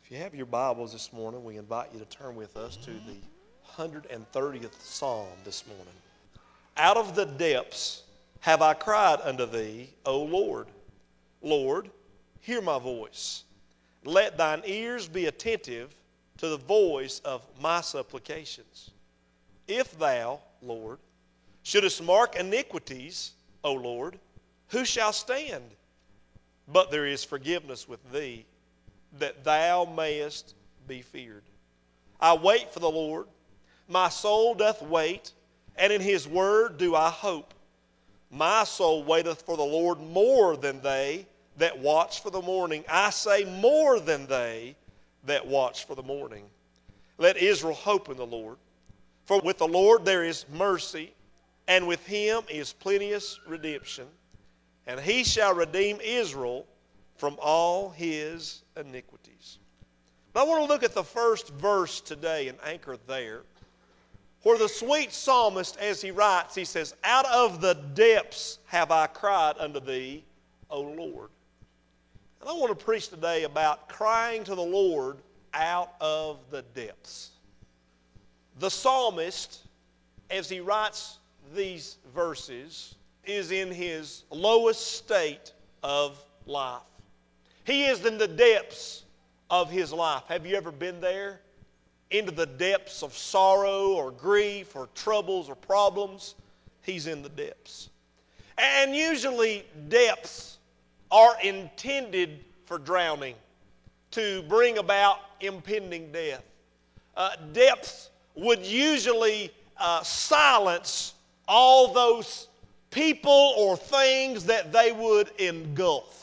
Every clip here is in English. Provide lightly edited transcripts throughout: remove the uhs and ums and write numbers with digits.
If you have your Bibles this morning, we invite you to turn with us to the 130th Psalm this morning. Out of the depths have I cried unto thee, O Lord. Lord, hear my voice. Let thine ears be attentive to the voice of my supplications. If thou, Lord, shouldest mark iniquities, O Lord, who shall stand? But there is forgiveness with thee, that thou mayest be feared. I wait for the Lord. My soul doth wait, and in his word do I hope. My soul waiteth for the Lord more than they that watch for the morning. I say more than they that watch for the morning. Let Israel hope in the Lord. For with the Lord there is mercy, and with him is plenteous redemption. And he shall redeem Israel from all his iniquities. But I want to look at the first verse today and anchor there, where the sweet psalmist, as he writes, he says, out of the depths have I cried unto thee, O Lord. And I want to preach today about crying to the Lord out of the depths. The psalmist, as he writes these verses, is in his lowest state of life. He is in the depths of his life. Have you ever been there? Into the depths of sorrow or grief or troubles or problems? He's in the depths. And usually depths are intended for drowning, to bring about impending death. Depths would usually silence all those people or things that they would engulf.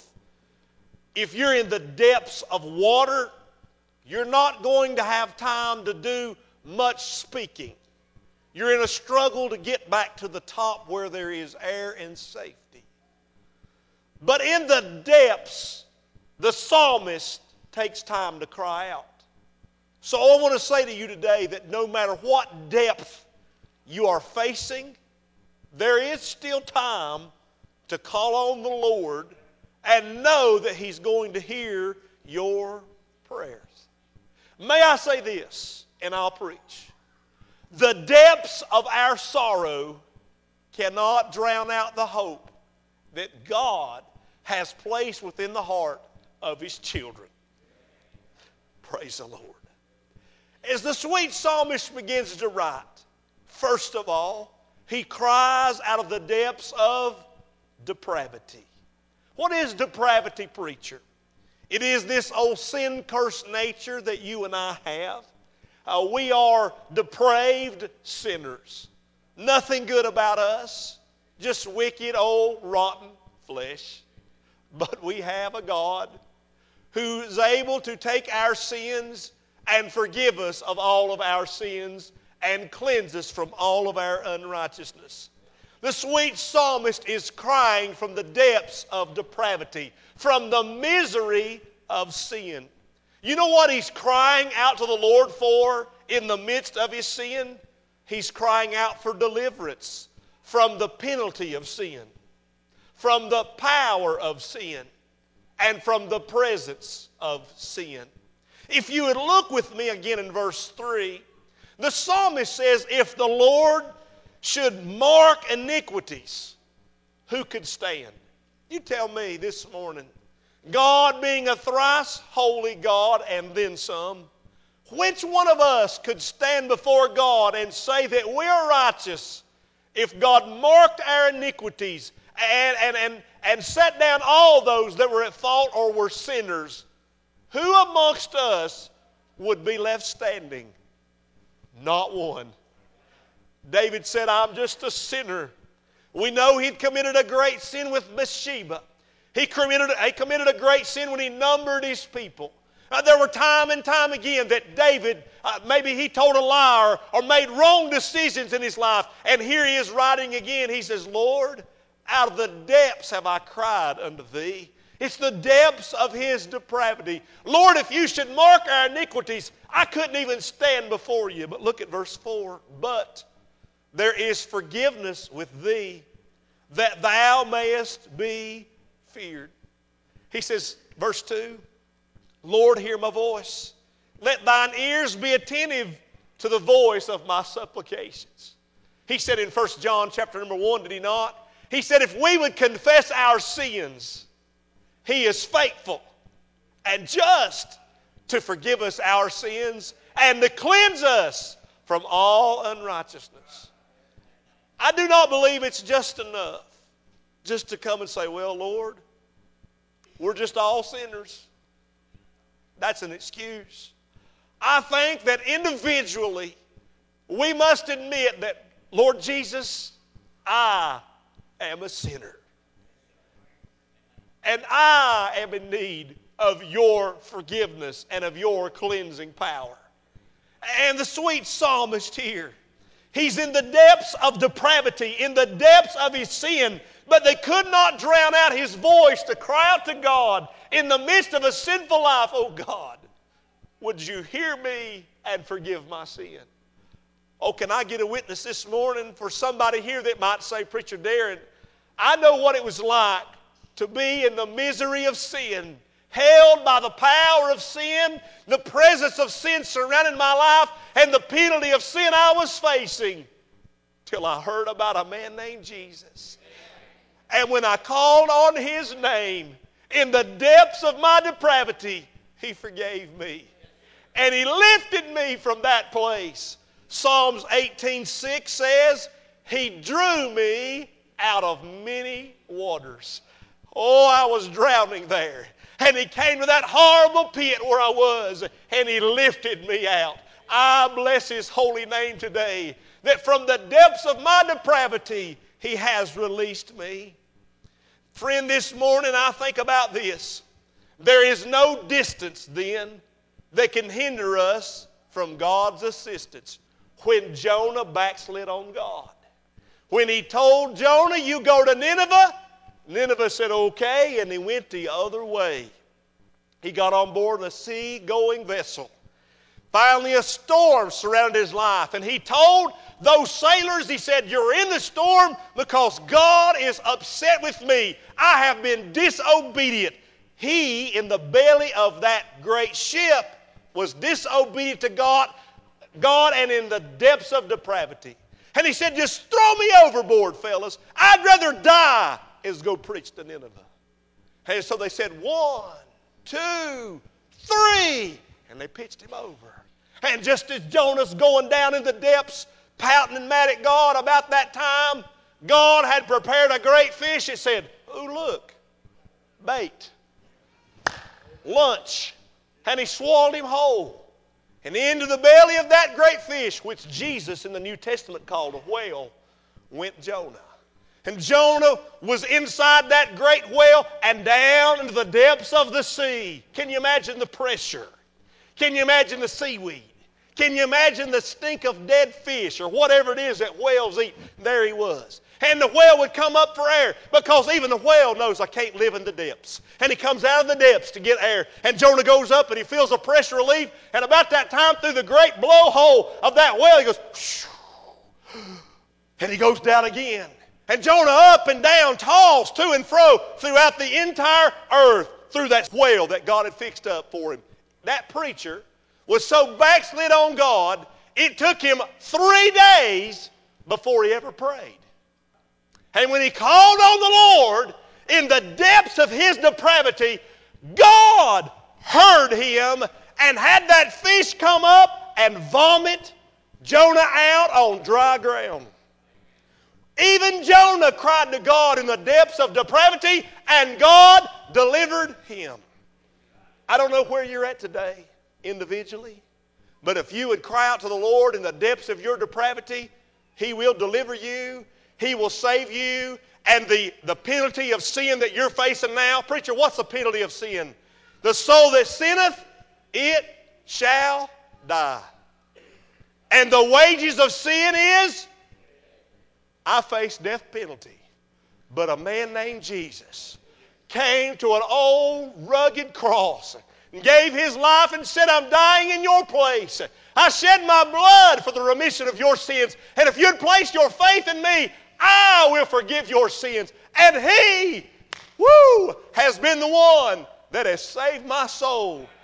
If you're in the depths of water, you're not going to have time to do much speaking. You're in a struggle to get back to the top where there is air and safety. But in the depths, the psalmist takes time to cry out. So I want to say to you today that no matter what depth you are facing, there is still time to call on the Lord and know that he's going to hear your prayers. May I say this, and I'll preach. The depths of our sorrow cannot drown out the hope that God has placed within the heart of his children. Praise the Lord. As the sweet psalmist begins to write, first of all, he cries out of the depths of depravity. What is depravity, preacher? It is this old sin-cursed nature that you and I have. We are depraved sinners. Nothing good about us, just wicked, old, rotten flesh. But we have a God who is able to take our sins and forgive us of all of our sins and cleanse us from all of our unrighteousness. The sweet psalmist is crying from the depths of depravity, from the misery of sin. You know what he's crying out to the Lord for in the midst of his sin? He's crying out for deliverance from the penalty of sin, from the power of sin, and from the presence of sin. If you would look with me again in verse 3, the psalmist says, if the Lord should mark iniquities, who could stand? You tell me this morning, God being a thrice holy God and then some, which one of us could stand before God and say that we're righteous if God marked our iniquities and set down all those that were at fault or were sinners? Who amongst us would be left standing? Not one. David said, I'm just a sinner. We know he'd committed a great sin with Bathsheba. He committed a great sin when he numbered his people. There were time and time again that David, maybe he told a lie or made wrong decisions in his life. And here he is writing again. He says, Lord, out of the depths have I cried unto thee. It's the depths of his depravity. Lord, if you should mark our iniquities, I couldn't even stand before you. But look at verse 4. But there is forgiveness with thee, that thou mayest be feared. He says, verse 2, Lord, hear my voice. Let thine ears be attentive to the voice of my supplications. He said in 1 John chapter number 1, did he not? He said, if we would confess our sins, he is faithful and just to forgive us our sins and to cleanse us from all unrighteousness. I do not believe it's just enough just to come and say, well, Lord, we're just all sinners. That's an excuse. I think that individually we must admit that, Lord Jesus, I am a sinner. And I am in need of your forgiveness and of your cleansing power. And the sweet psalmist here, he's in the depths of depravity, in the depths of his sin, but they could not drown out his voice to cry out to God in the midst of a sinful life. Oh God, would you hear me and forgive my sin? Oh, can I get a witness this morning for somebody here that might say, Preacher Darren, I know what it was like to be in the misery of sin, held by the power of sin, the presence of sin surrounding my life, and the penalty of sin I was facing, till I heard about a man named Jesus. And when I called on his name in the depths of my depravity, he forgave me. And he lifted me from that place. Psalms 18:6 says, he drew me out of many waters. Oh, I was drowning there. And he came to that horrible pit where I was, and he lifted me out. I bless his holy name today, that from the depths of my depravity, he has released me. Friend, this morning I think about this. There is no distance then that can hinder us from God's assistance. When Jonah backslid on God, when he told Jonah, you go to Nineveh, Nineveh said, okay, and he went the other way. He got on board a sea-going vessel. Finally, a storm surrounded his life, and he told those sailors, he said, you're in the storm because God is upset with me. I have been disobedient. He, in the belly of that great ship, was disobedient to God and in the depths of depravity. And he said, just throw me overboard, fellas. I'd rather die as go preach to Nineveh. And so they said, 1, 2, 3. And they pitched him over. And just as Jonah's going down in the depths, pouting and mad at God about that time, God had prepared a great fish. It said, oh, look, bait, lunch. And he swallowed him whole. And into the belly of that great fish, which Jesus in the New Testament called a whale, went Jonah. And Jonah was inside that great whale and down into the depths of the sea. Can you imagine the pressure? Can you imagine the seaweed? Can you imagine the stink of dead fish or whatever it is that whales eat? There he was. And the whale would come up for air because even the whale knows I can't live in the depths. And he comes out of the depths to get air. And Jonah goes up and he feels a pressure relief. And about that time, through the great blowhole of that whale, he goes, shoo, and he goes down again. And Jonah up and down, tossed to and fro throughout the entire earth through that whale that God had fixed up for him. That preacher was so backslid on God, it took him 3 days before he ever prayed. And when he called on the Lord in the depths of his depravity, God heard him and had that fish come up and vomit Jonah out on dry ground. Even Jonah cried to God in the depths of depravity, and God delivered him. I don't know where you're at today individually, but if you would cry out to the Lord in the depths of your depravity, he will deliver you. He will save you. And the penalty of sin that you're facing now, preacher, what's the penalty of sin? The soul that sinneth, it shall die. And the wages of sin is, I face death penalty. But a man named Jesus came to an old rugged cross and gave his life and said, I'm dying in your place. I shed my blood for the remission of your sins. And if you'd place your faith in me, I will forgive your sins. And he, has been the one that has saved my soul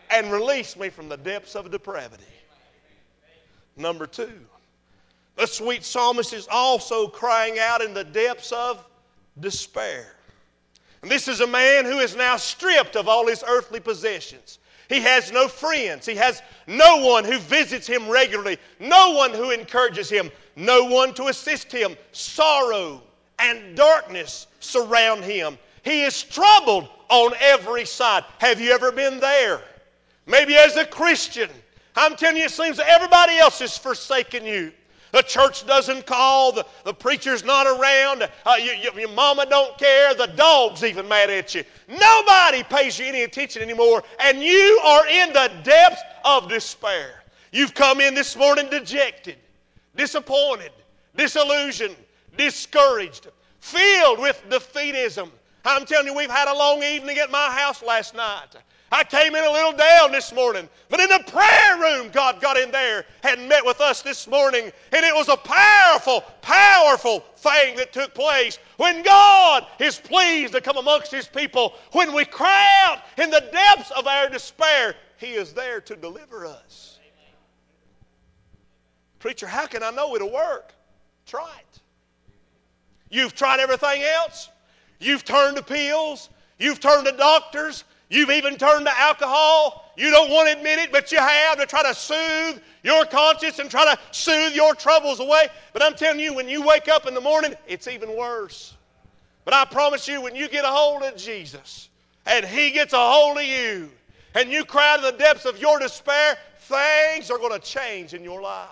and release me from the depths of depravity. Number two, the sweet psalmist is also crying out in the depths of despair. And this is a man who is now stripped of all his earthly possessions. He has no friends. He has no one who visits him regularly, no one who encourages him, no one to assist him. Sorrow and darkness surround him. He is troubled on every side. Have you ever been there? Maybe as a Christian, I'm telling you, it seems that everybody else has forsaken you. The church doesn't call, the preacher's not around, your mama don't care, the dog's even mad at you. Nobody pays you any attention anymore, and you are in the depths of despair. You've come in this morning dejected, disappointed, disillusioned, discouraged, filled with defeatism. I'm telling you, we've had a long evening at my house last night. I came in a little down this morning, but in the prayer room, God got in there and met with us this morning, and it was a powerful, powerful thing that took place when God is pleased to come amongst His people. When we cry out in the depths of our despair, He is there to deliver us. Preacher, how can I know it'll work? Try it. You've tried everything else. You've turned to pills. You've turned to doctors. You've even turned to alcohol. You don't want to admit it, but you have, to try to soothe your conscience and try to soothe your troubles away. But I'm telling you, when you wake up in the morning, it's even worse. But I promise you, when you get a hold of Jesus and He gets a hold of you and you cry to the depths of your despair, things are going to change in your life.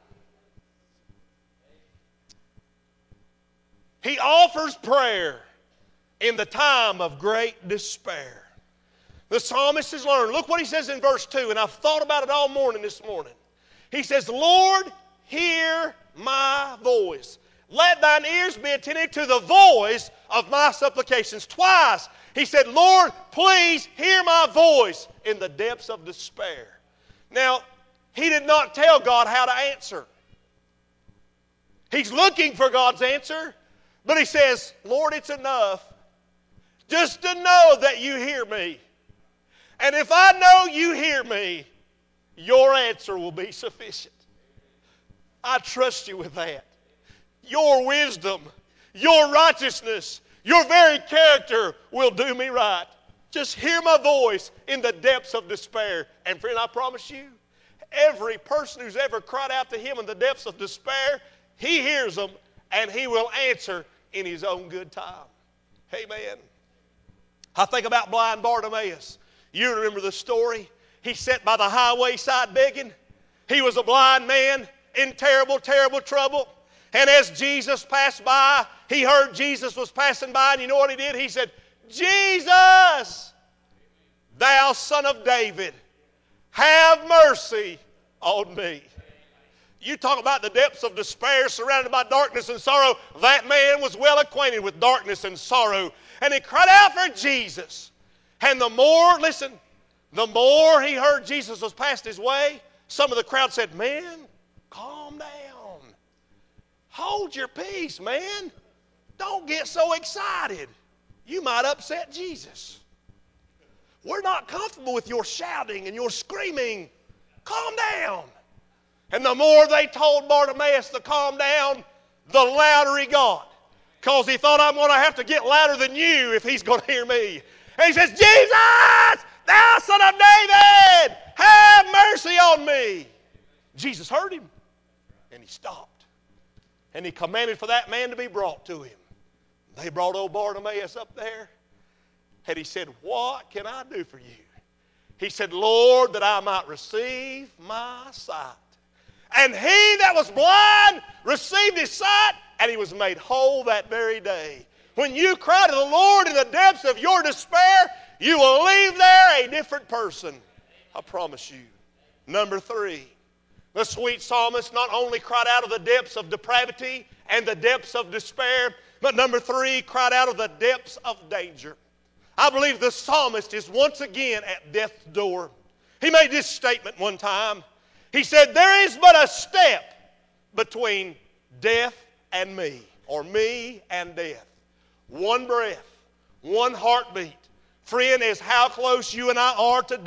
He offers prayer in the time of great despair. The psalmist has learned. Look what he says in verse 2, and I've thought about it all morning this morning. He says, Lord, hear my voice. Let thine ears be attentive to the voice of my supplications. Twice he said, Lord, please hear my voice in the depths of despair. Now, he did not tell God how to answer. He's looking for God's answer, but he says, Lord, it's enough just to know that you hear me. And if I know you hear me, your answer will be sufficient. I trust you with that. Your wisdom, your righteousness, your very character will do me right. Just hear my voice in the depths of despair. And friend, I promise you, every person who's ever cried out to Him in the depths of despair, He hears them and He will answer in His own good time. Amen. I think about blind Bartimaeus. You remember the story. He sat by the highway side begging. He was a blind man in terrible, terrible trouble. And as Jesus passed by, he heard Jesus was passing by, and you know what he did? He said, Jesus, thou son of David, have mercy on me. You talk about the depths of despair surrounded by darkness and sorrow. That man was well acquainted with darkness and sorrow. And he cried out for Jesus. And the more, listen, the more he heard Jesus was passed his way, some of the crowd said, man, calm down. Hold your peace, man. Don't get so excited. You might upset Jesus. We're not comfortable with your shouting and your screaming. Calm down. And the more they told Bartimaeus to calm down, the louder he got. Because he thought, I'm going to have to get louder than you if he's going to hear me. And he says, Jesus, thou son of David, have mercy on me. Jesus heard him, and he stopped. And he commanded for that man to be brought to him. They brought old Bartimaeus up there, and he said, what can I do for you? He said, Lord, that I might receive my sight. And he that was blind received his sight, and he was made whole that very day. When you cry to the Lord in the depths of your despair, you will leave there a different person. I promise you. Number 3, the sweet psalmist not only cried out of the depths of depravity and the depths of despair, but number 3, cried out of the depths of danger. I believe the psalmist is once again at death's door. He made this statement one time. He said, there is but a step between death and me, or me and death. One breath, one heartbeat. Friend, is how close you and I are to death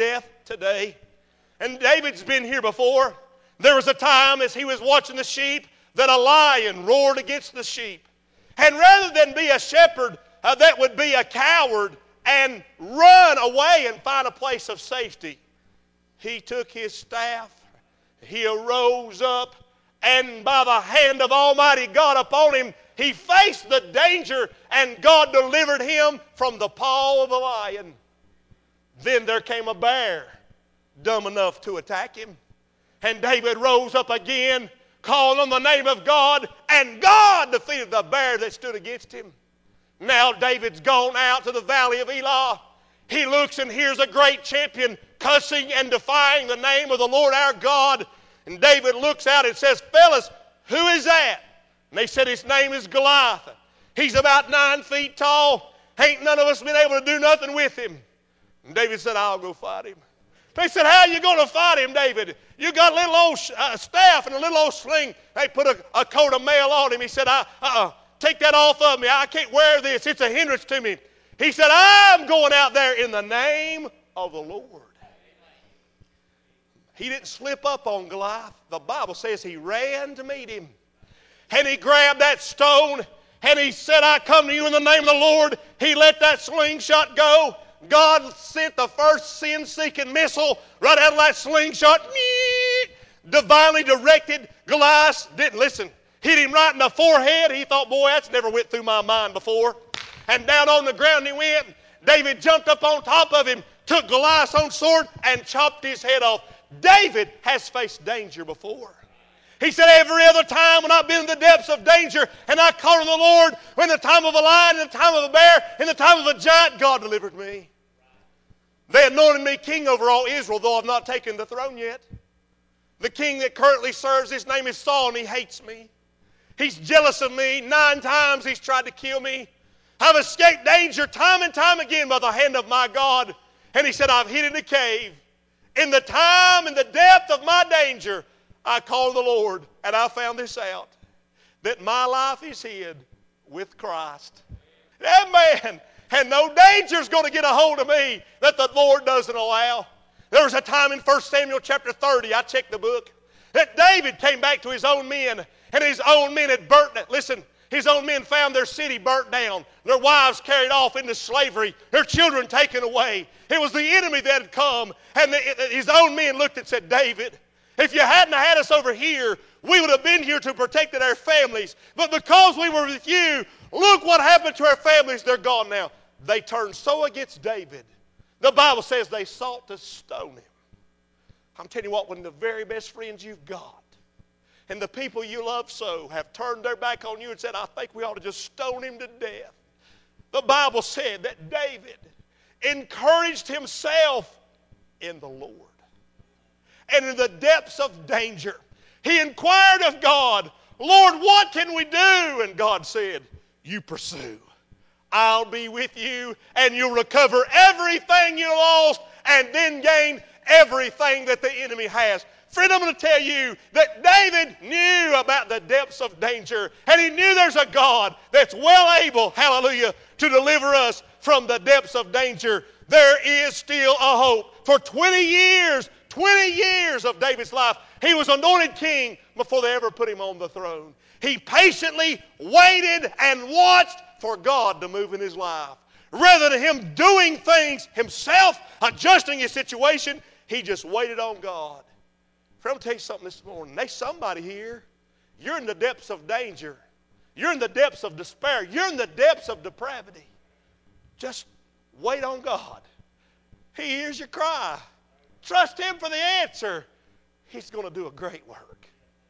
today. And David's been here before. There was a time as he was watching the sheep that a lion roared against the sheep. And rather than be a shepherd that would be a coward and run away and find a place of safety, he took his staff, he arose up, and by the hand of Almighty God upon him, he faced the danger, and God delivered him from the paw of the lion. Then there came a bear, dumb enough to attack him. And David rose up again, called on the name of God, and God defeated the bear that stood against him. Now David's gone out to the valley of Elah. He looks and hears a great champion cussing and defying the name of the Lord our God. And David looks out and says, "Fellas, who is that?" And they said, "His name is Goliath. He's about 9 feet tall. Ain't none of us been able to do nothing with him." And David said, "I'll go fight him." They said, "How are you going to fight him, David? You got a little old staff and a little old sling." They put a coat of mail on him. He said, "Take that off of me. I can't wear this. It's a hindrance to me." He said, "I'm going out there in the name of the Lord." He didn't slip up on Goliath. The Bible says he ran to meet him. And he grabbed that stone and he said, "I come to you in the name of the Lord." He let that slingshot go. God sent the first sin-seeking missile right out of that slingshot. Divinely directed. Goliath didn't listen. Hit him right in the forehead. He thought, "Boy, that's never went through my mind before." And down on the ground he went. David jumped up on top of him, took Goliath's own sword, and chopped his head off. David has faced danger before. He said, "Every other time when I've been in the depths of danger and I called on the Lord, when the time of a lion, in the time of a bear, in the time of a giant, God delivered me." They anointed me king over all Israel, though I've not taken the throne yet. The king that currently serves, his name is Saul, and he hates me. He's jealous of me. 9 times he's tried to kill me. I've escaped danger time and time again by the hand of my God. And he said, "I've hid in a cave. In the time and the depth of my danger, I called the Lord, and I found this out, that my life is hid with Christ." Amen. And no danger's going to get a hold of me that the Lord doesn't allow. There was a time in 1 Samuel chapter 30, I checked the book, that David came back to his own men, and his own men had burnt it. Listen, his own men found their city burnt down, their wives carried off into slavery, their children taken away. It was the enemy that had come, and his own men looked and said, "David, if you hadn't had us over here, we would have been here to protect our families. But because we were with you, look what happened to our families. They're gone now." They turned so against David, the Bible says they sought to stone him. I'm telling you what, when the very best friends you've got and the people you love so have turned their back on you and said, "I think we ought to just stone him to death," the Bible said that David encouraged himself in the Lord. And in the depths of danger, he inquired of God, "Lord, what can we do?" And God said, "You pursue. I'll be with you, and you'll recover everything you lost and then gain everything that the enemy has." Friend, I'm going to tell you that David knew about the depths of danger, and he knew there's a God that's well able, hallelujah, to deliver us from the depths of danger. There is still a hope. For 20 years of David's life, he was anointed king before they ever put him on the throne. He patiently waited and watched for God to move in his life. Rather than him doing things himself, adjusting his situation, he just waited on God. Friend, I'll tell you something this morning. There's somebody here. You're in the depths of danger. You're in the depths of despair. You're in the depths of depravity. Just wait on God. He hears your cry. Trust him for the answer. He's going to do a great work.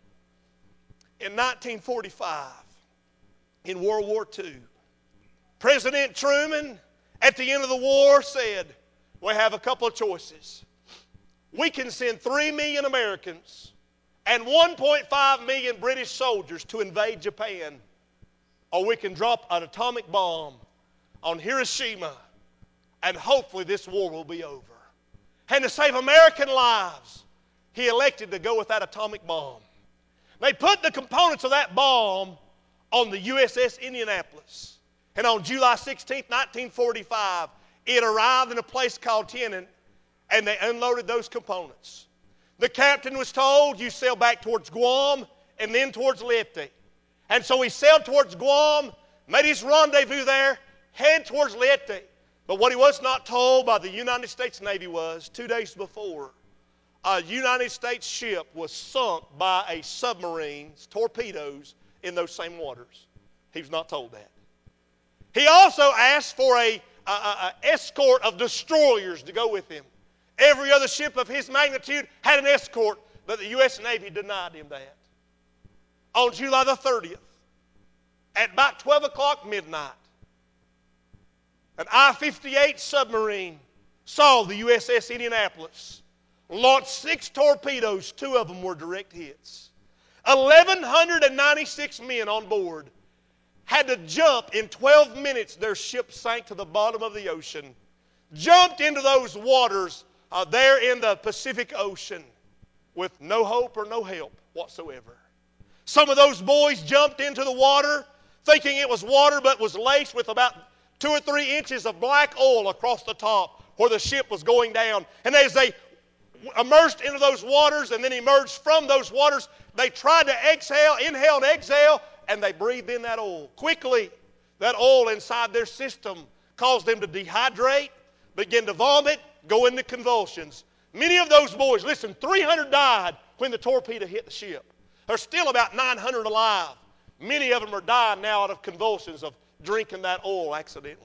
In 1945, in World War II, President Truman, at the end of the war, said, "We have a couple of choices. We can send 3 million Americans and 1.5 million British soldiers to invade Japan, or we can drop an atomic bomb on Hiroshima, and hopefully this war will be over." And to save American lives, he elected to go with that atomic bomb. They put the components of that bomb on the USS Indianapolis. And on July 16, 1945, it arrived in a place called Tenon. and they unloaded those components. The captain was told, you sail back towards Guam and then towards Leyte. And so he sailed towards Guam, made his rendezvous there, head towards Leyte. But what he was not told by the United States Navy was, 2 days before, a United States ship was sunk by a submarine's torpedoes in those same waters. He was not told that. He also asked for an escort of destroyers to go with him. Every other ship of his magnitude had an escort, but the U.S. Navy denied him that. On July the 30th, at about 12 o'clock midnight, an I-58 submarine saw the USS Indianapolis, launched 6 torpedoes. 2 of them were direct hits. 1,196 men on board had to jump in 12 minutes. Their ship sank to the bottom of the ocean, jumped into those waters there in the Pacific Ocean with no hope or no help whatsoever. Some of those boys jumped into the water thinking it was water, but was laced with about 2 or 3 inches of black oil across the top where the ship was going down. And as they immersed into those waters and then emerged from those waters, they tried to exhale, inhale and exhale, and they breathed in that oil. Quickly, that oil inside their system caused them to dehydrate, begin to vomit, go into convulsions. Many of those boys, listen, 300 died when the torpedo hit the ship. There's still about 900 alive. Many of them are dying now out of convulsions of drinking that oil accidentally.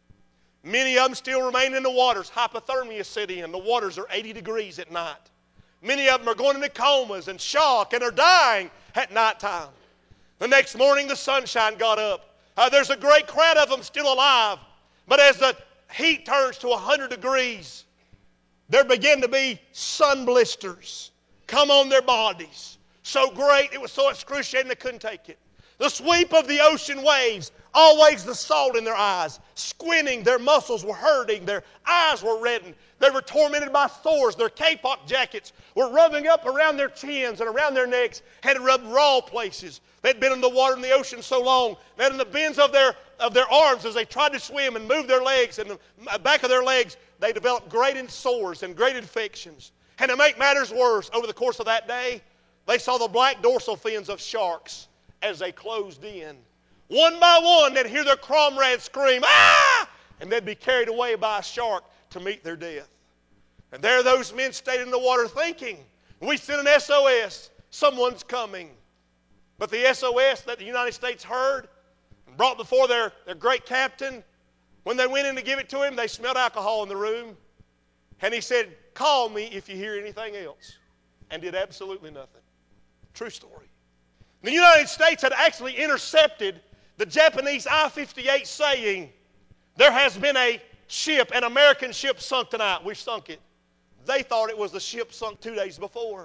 Many of them still remain in the waters. Hypothermia set in. The waters are 80 degrees at night. Many of them are going into comas and shock and are dying at nighttime. The next morning the sunshine got up. There's a great crowd of them still alive. But as the heat turns to 100 degrees, there begin to be sun blisters come on their bodies. So great, it was so excruciating they couldn't take it. The sweep of the ocean waves, always the salt in their eyes, squinting, their muscles were hurting, their eyes were reddened. They were tormented by sores. Their kapok jackets were rubbing up around their chins and around their necks, had rubbed raw places. They'd been in the water in the ocean so long that in the bends of their arms as they tried to swim and move their legs and the back of their legs, they developed great sores and great infections. And to make matters worse, over the course of that day, they saw the black dorsal fins of sharks as they closed in. One by one, they'd hear their comrades scream, "Ah!" and they'd be carried away by a shark to meet their death. And there those men stayed in the water thinking, we sent an SOS, someone's coming. But the SOS that the United States heard and brought before their great captain, when they went in to give it to him, they smelled alcohol in the room. And he said, call me if you hear anything else. And did absolutely nothing. True story. The United States had actually intercepted the Japanese I-58 saying, there has been a ship, an American ship sunk tonight. We sunk it. They thought it was the ship sunk 2 days before.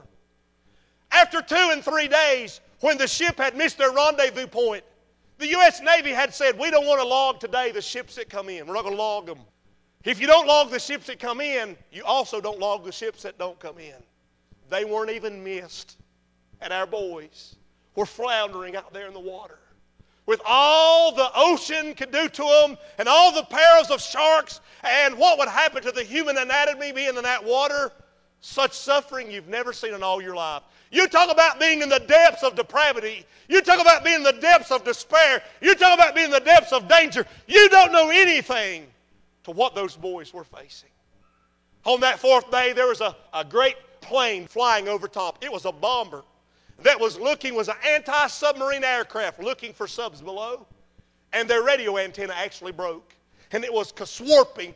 After 2 and 3 days, when the ship had missed their rendezvous point, the U.S. Navy had said, we don't want to log today the ships that come in. We're not going to log them. If you don't log the ships that come in, you also don't log the ships that don't come in. They weren't even missed. And our boys were floundering out there in the water. With all the ocean could do to them and all the perils of sharks and what would happen to the human anatomy being in that water, such suffering you've never seen in all your life. You talk about being in the depths of depravity. You talk about being in the depths of despair. You talk about being in the depths of danger. You don't know anything to what those boys were facing. On that 4th day, there was a great plane flying over top. It was a bomber that was an anti-submarine aircraft looking for subs below. And their radio antenna actually broke. And it was ka-swarping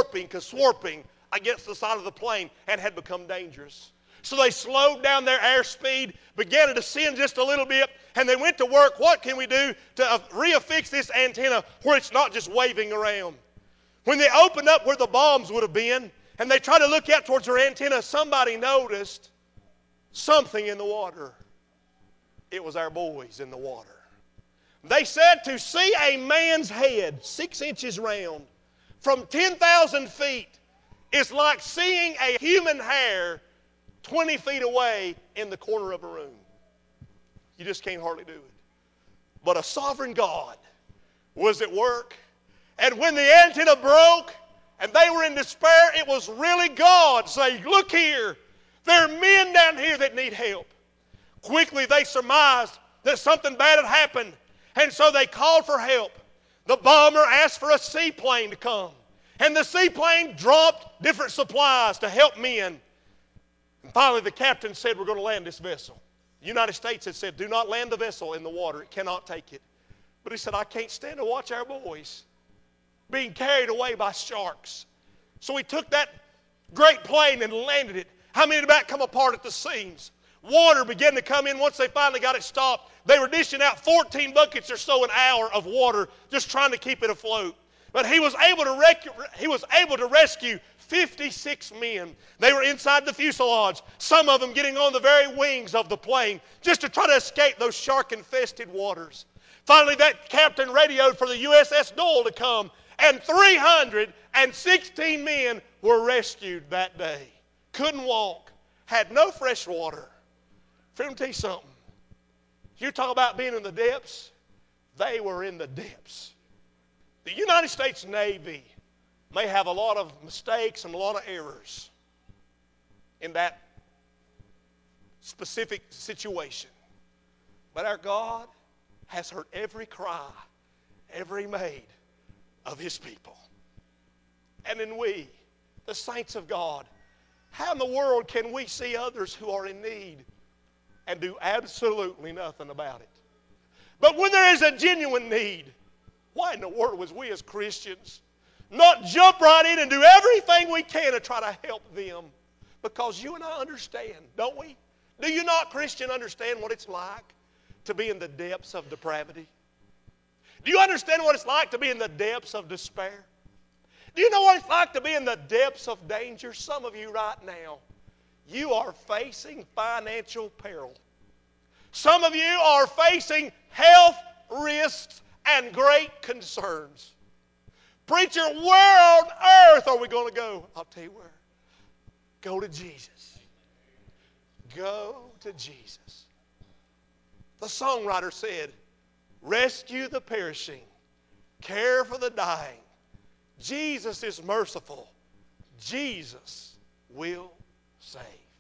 against the side of the plane and had become dangerous. So they slowed down their airspeed, began to descend just a little bit, and they went to work. What can we do to reaffix this antenna where it's not just waving around? When they opened up where the bombs would have been, and they tried to look out towards their antenna, somebody noticed something in the water. It was our boys in the water. They said to see a man's head 6 inches round from 10,000 feet is like seeing a human hair 20 feet away in the corner of a room. You just can't hardly do it. But a sovereign God was at work. And when the antenna broke and they were in despair, it was really God saying, look here, there are men down here that need help. Quickly they surmised that something bad had happened, and so they called for help. The bomber asked for a seaplane to come, and the seaplane dropped different supplies to help men. And finally the captain said, we're going to land this vessel. The United States had said, do not land the vessel in the water. It cannot take it. But he said, I can't stand to watch our boys being carried away by sharks. So he took that great plane and landed it. How many did that come apart at the seams? Water began to come in once they finally got it stopped. They were dishing out 14 buckets or so an hour of water just trying to keep it afloat. But he was able to rescue 56 men. They were inside the fuselage, some of them getting on the very wings of the plane just to try to escape those shark-infested waters. Finally, that captain radioed for the USS Dole to come, and 316 men were rescued that day. Couldn't walk, had no fresh water. Let me tell you something. You talk about being in the depths, they were in the depths. The United States Navy may have a lot of mistakes and a lot of errors in that specific situation. But our God has heard every cry, every made of His people. And then we, the saints of God, how in the world can we see others who are in need and do absolutely nothing about it? But when there is a genuine need, why in the world was we as Christians not jump right in and do everything we can to try to help them? Because you and I understand, don't we? Do you not, Christian, understand what it's like to be in the depths of depravity? Do you understand what it's like to be in the depths of despair? Do you know what it's like to be in the depths of danger? Some of you right now, you are facing financial peril. Some of you are facing health risks and great concerns. Preacher, where on earth are we going to go? I'll tell you where. Go to Jesus. Go to Jesus. The songwriter said, rescue the perishing, care for the dying. Jesus is merciful. Jesus will save.